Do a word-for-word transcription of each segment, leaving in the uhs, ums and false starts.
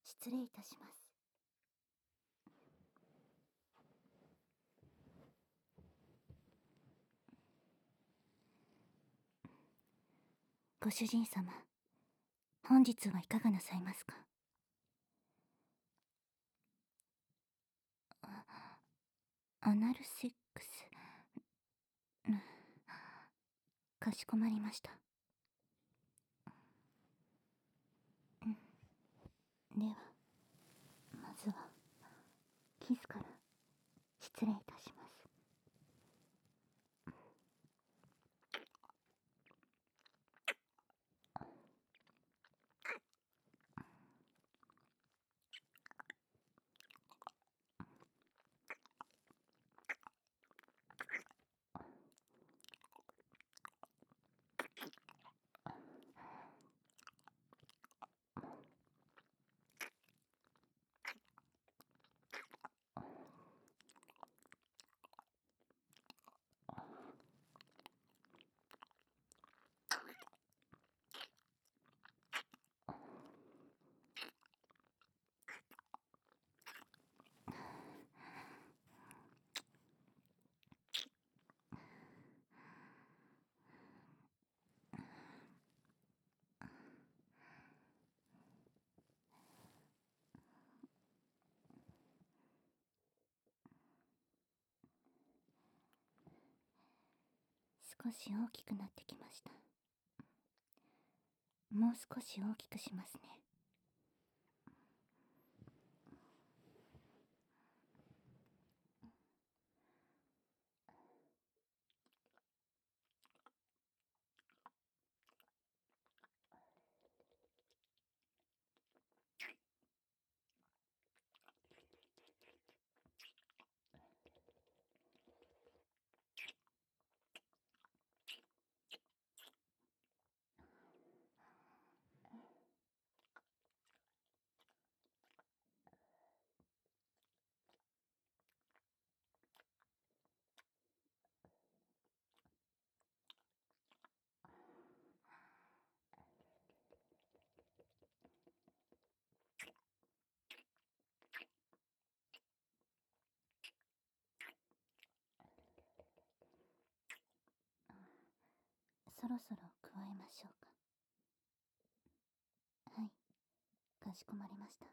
失礼いたします。ご主人様、本日はいかがなさいますか？アナルセックス。かしこまりました。では、まずはキスから失礼いたします。少し大きくなってきました。もう少し大きくしますね。そろそろ加えましょうか。はい、かしこまりました。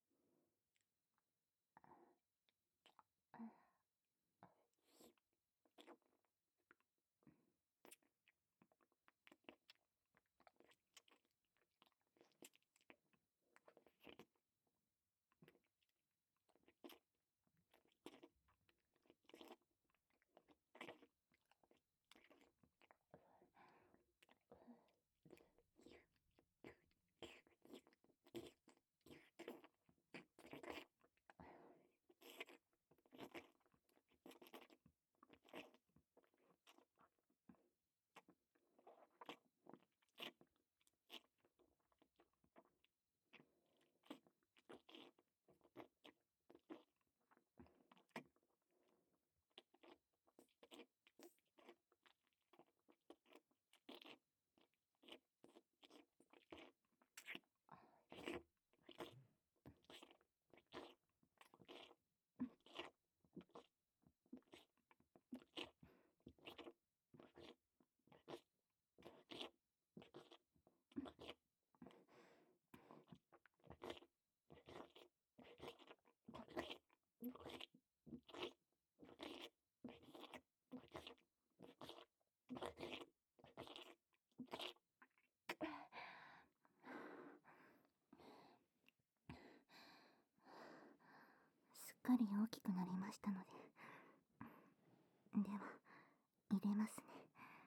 すっかり大きくなりましたので、では入れますね。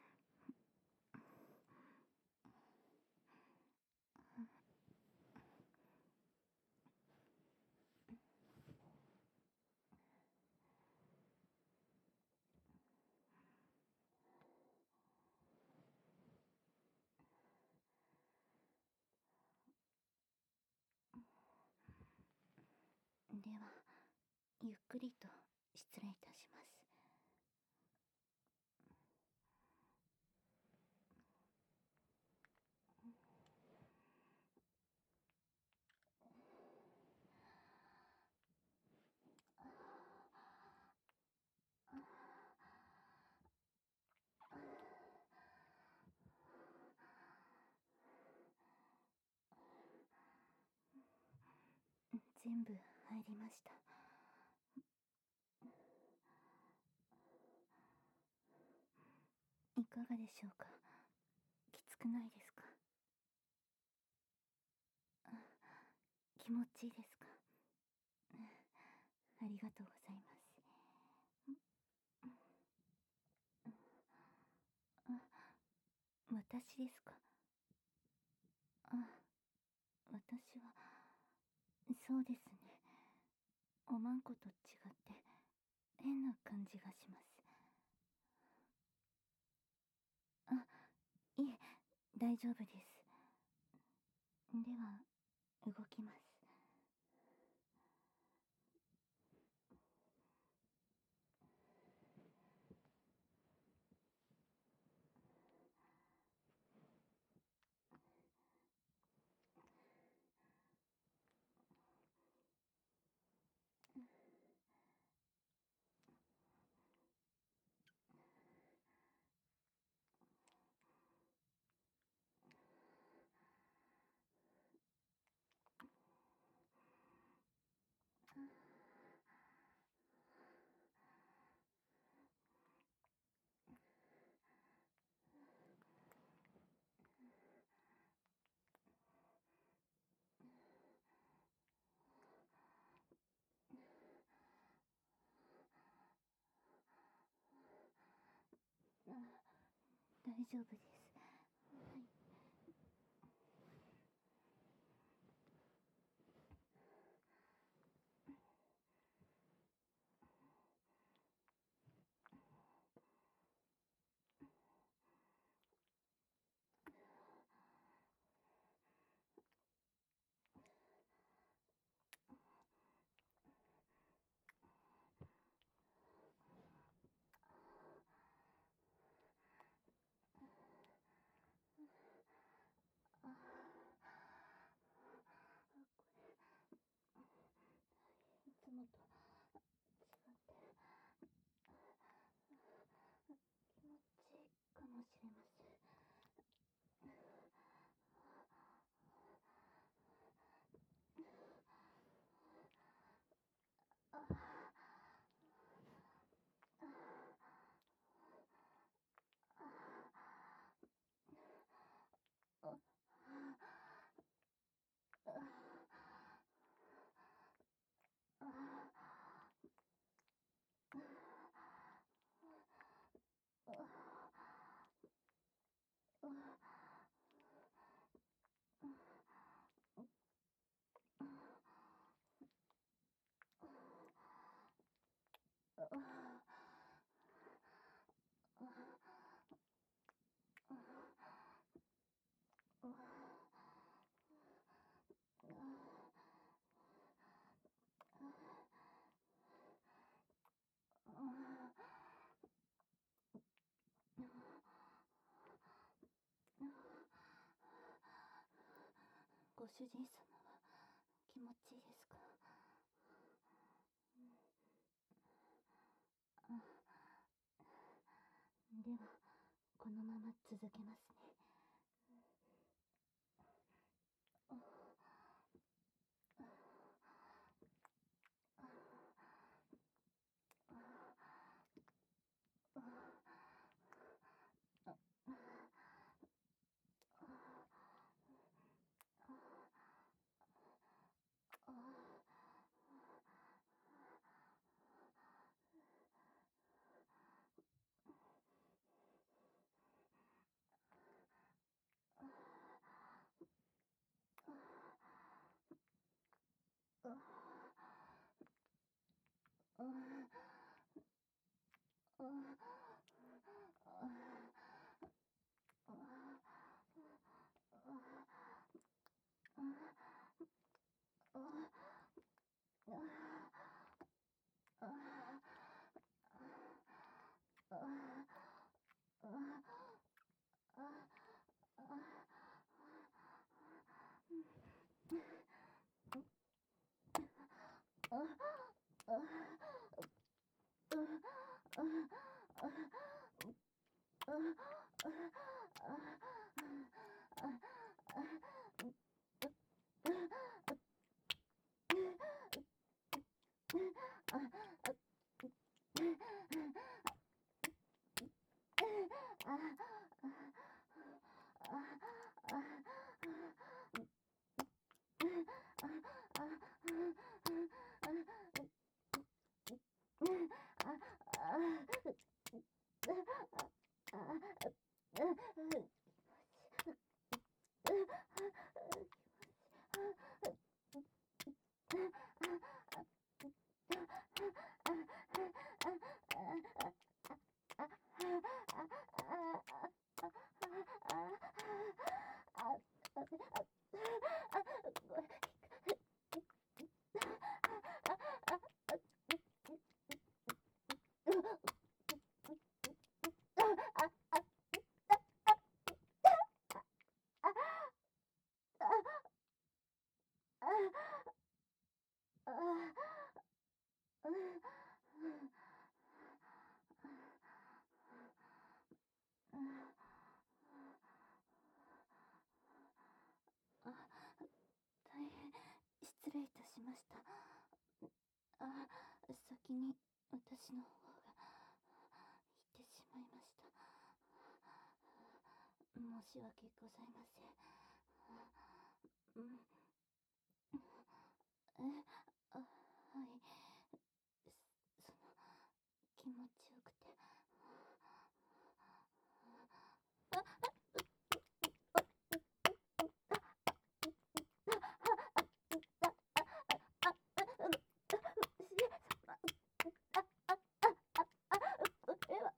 ではゆっくりと失礼いたします。 全部入りました。いかがでしょうか。きつくないですか。気持ちいいですか。ありがとうございます。あ、私ですか。あ、私は、そうですね。おまんこと違って変な感じがします。あ、いえ、大丈夫です。では、動きます。あ、大丈夫です。はい。あ、これいつもと違って気持ちいいかもしれません。ご主人様は気持ちいいですか。では、このまま続けますね。 あ、うん、うん、あ、大変失礼いたしました。あ、先に私の方が言ってしまいました。申し訳ございません。うん、え、あ、はい。その、気持ちよくて。これは、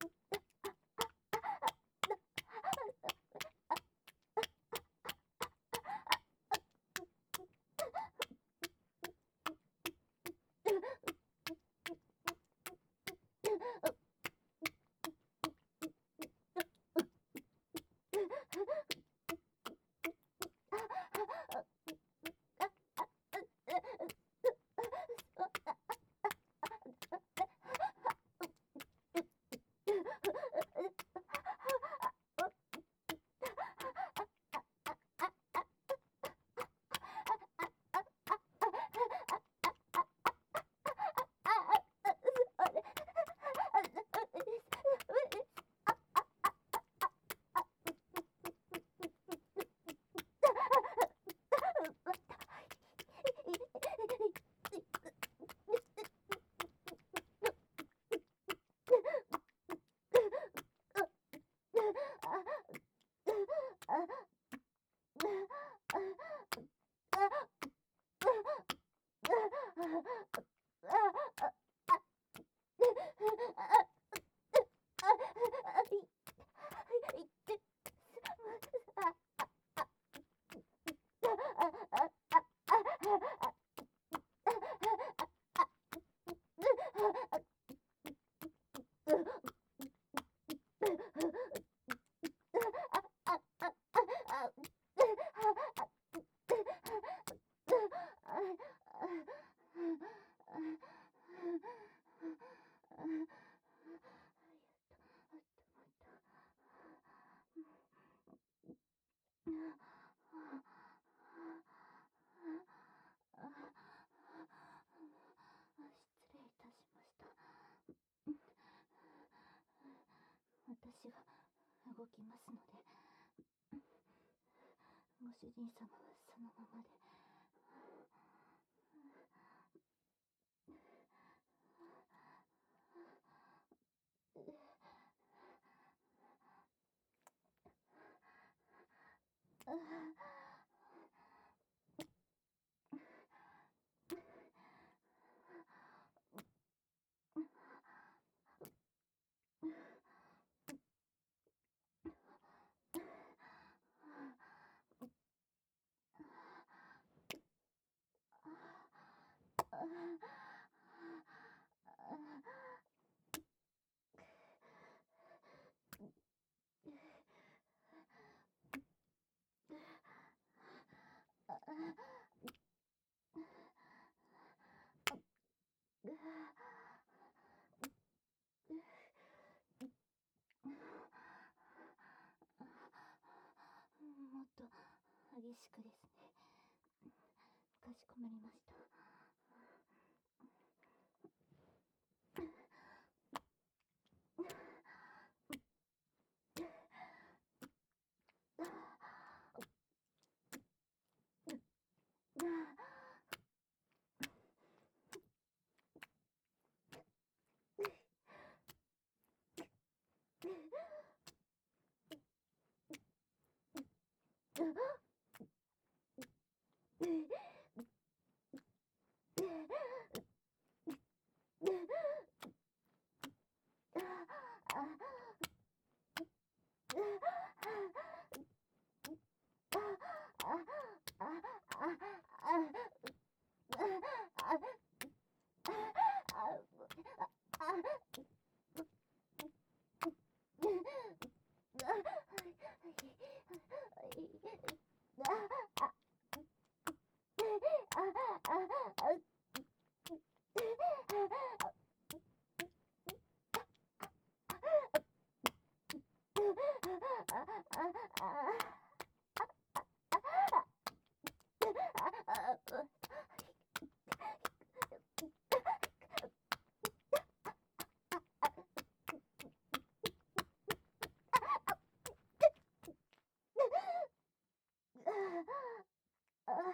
失礼いたしました。私が動きますので、ご主人様はそのままで。もっと激しくですね。かしこまりました。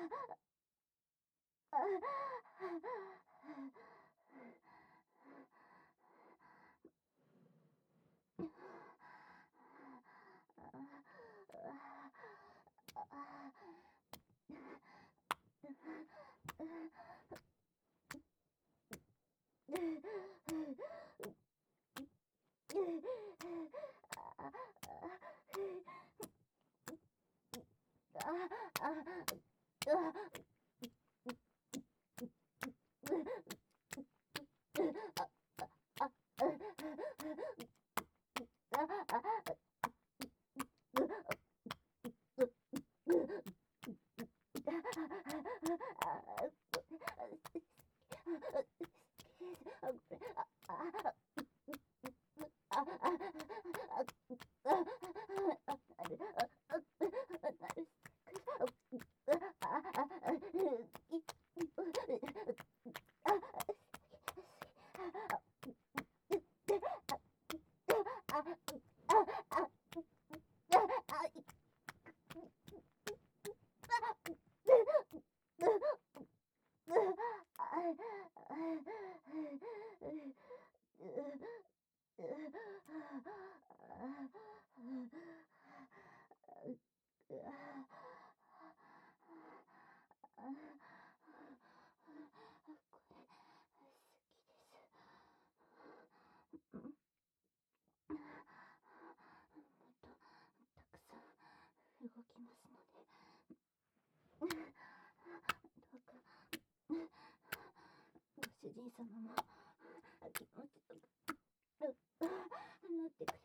動きますので、どうかご主人様も気持ちよくなってくださ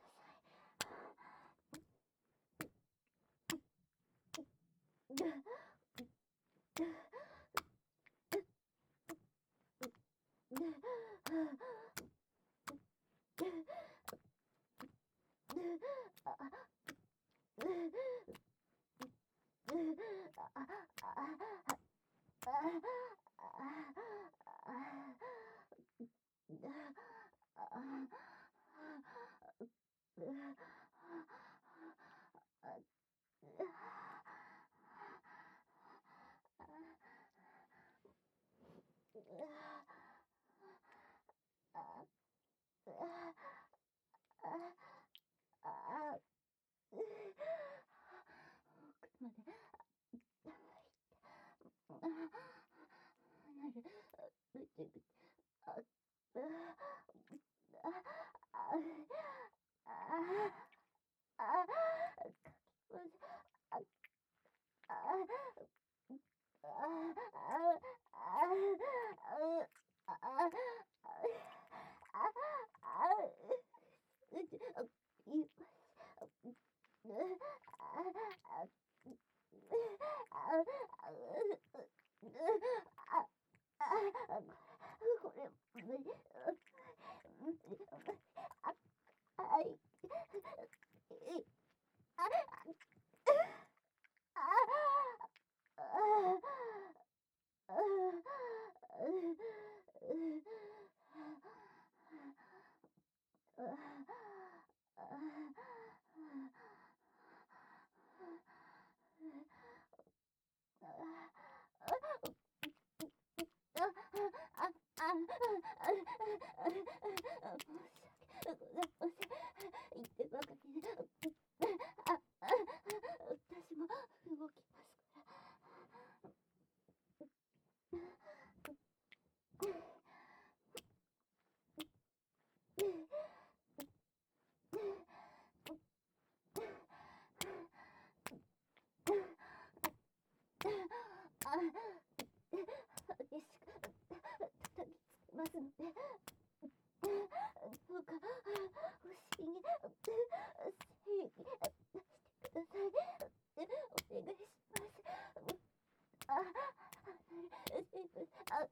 ますので、どうか不思議に正義してください。お願いします。あ、あ、あ、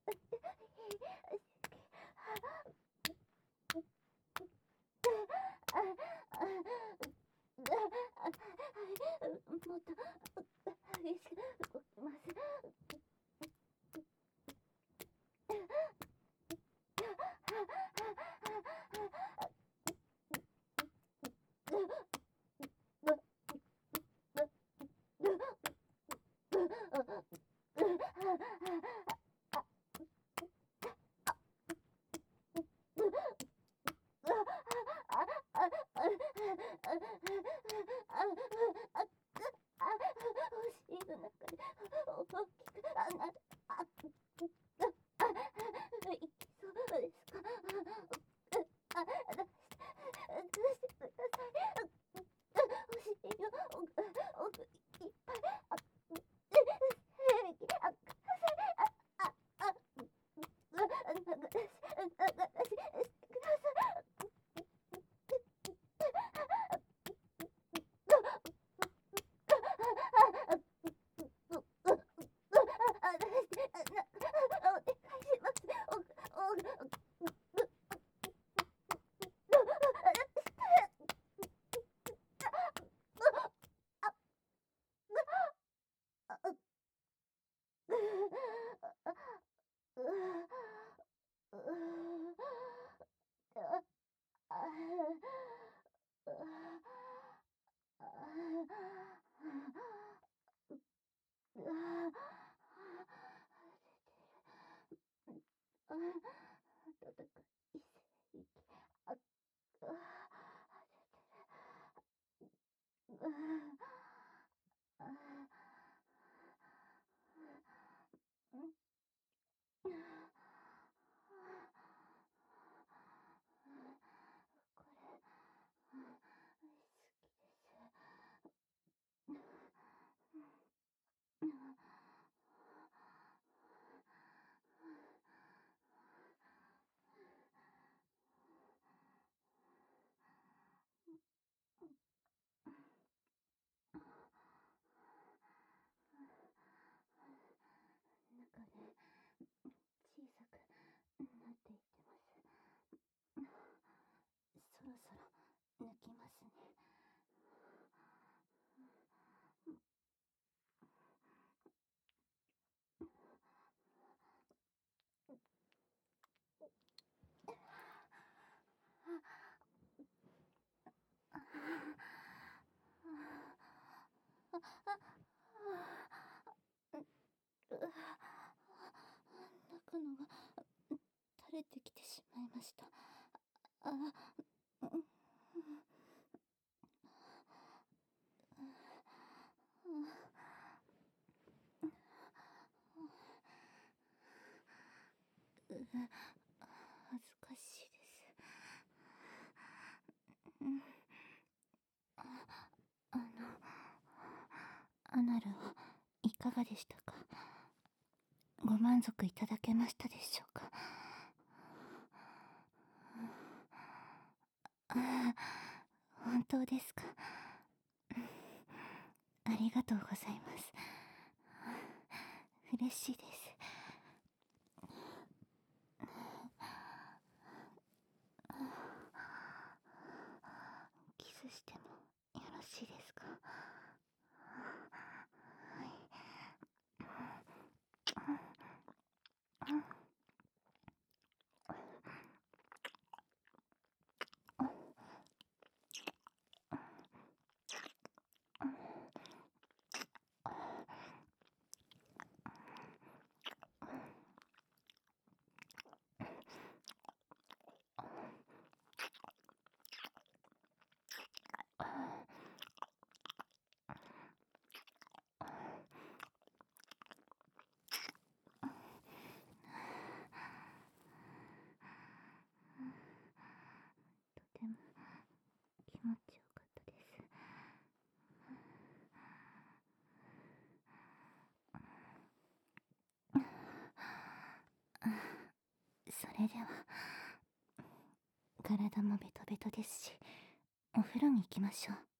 もっと激しく動きます。 小さくなっていってます。そろそろ抜きますね。中のが垂れてきてしまいました。あ、うん、恥ずかしいです。あ、あの、アナルはいかがでしたか？ご満足いただけましたでしょうか？ああ、本当ですか。ありがとうございます。嬉しいです。キスしてもよろしいですか？はい。とても気持ちよかったです。それでは体もベトベトですし、お風呂に行きましょう。